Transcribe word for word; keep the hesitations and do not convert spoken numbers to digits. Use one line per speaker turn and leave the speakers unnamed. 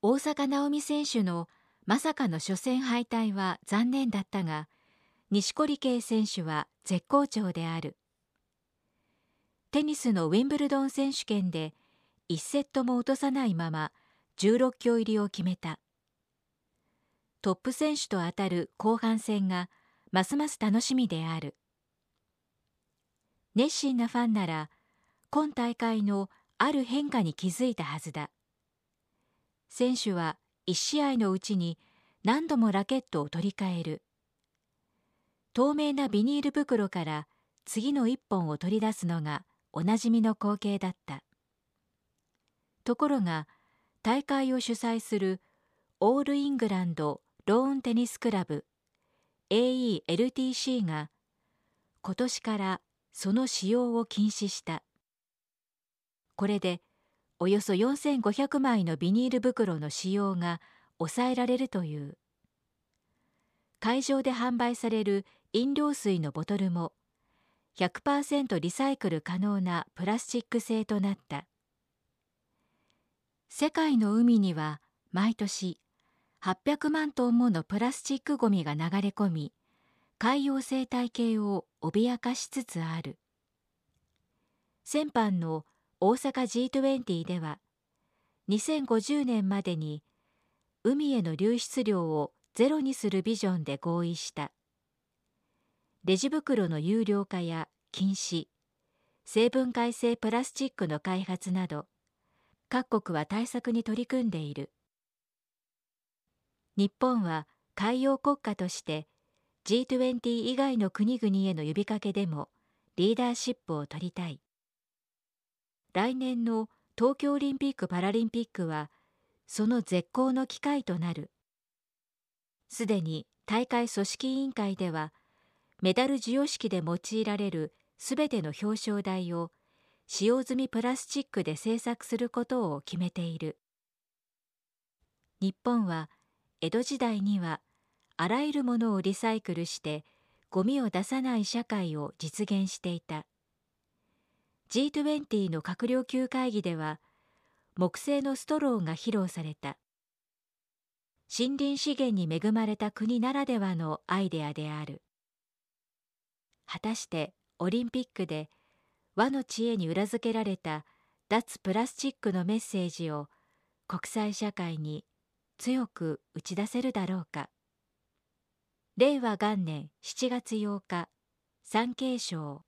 大坂なおみ選手のまさかの初戦敗退は残念だったが、錦織圭選手は絶好調である。テニスのウィンブルドン選手権でいちセットも落とさないままじゅうろっ強入りを決めた。トップ選手と当たる後半戦がますます楽しみである。熱心なファンなら今大会のある変化に気づいたはずだ。選手はいち試合のうちに何度もラケットを取り替える。透明なビニール袋から次の一本を取り出すのがおなじみの光景だった。ところが大会を主催するオールイングランドローンテニスクラブ エーイーエルティーシー が今年からその使用を禁止した。これでおよそよんせんごひゃくまいのビニール袋の使用が抑えられるという。会場で販売される飲料水のボトルも ひゃくパーセント リサイクル可能なプラスチック製となった。世界の海には毎年はっぴゃくまんトンものプラスチックごみが流れ込み、海洋生態系を脅かしつつある。先般の大阪 ジートゥエンティー では、にせんごじゅうねんまでに海への流出量をゼロにするビジョンで合意した。レジ袋の有料化や禁止、生分解性プラスチックの開発など、各国は対策に取り組んでいる。日本は海洋国家として ジートゥエンティー 以外の国々への呼びかけでもリーダーシップを取りたい。来年の東京オリンピック・パラリンピックはその絶好の機会となる。すでに大会組織委員会ではメダル授与式で用いられるすべての表彰台を使用済みプラスチックで製作することを決めている。日本は江戸時代にはあらゆるものをリサイクルしてゴミを出さない社会を実現していた。ジートゥエンティー の閣僚級会議では木製のストローが披露された。森林資源に恵まれた国ならではのアイデアである。果たしてオリンピックで和の知恵に裏付けられた脱プラスチックのメッセージを国際社会に強く打ち出せるだろうか。れいわ元年しちがつようか、産経省。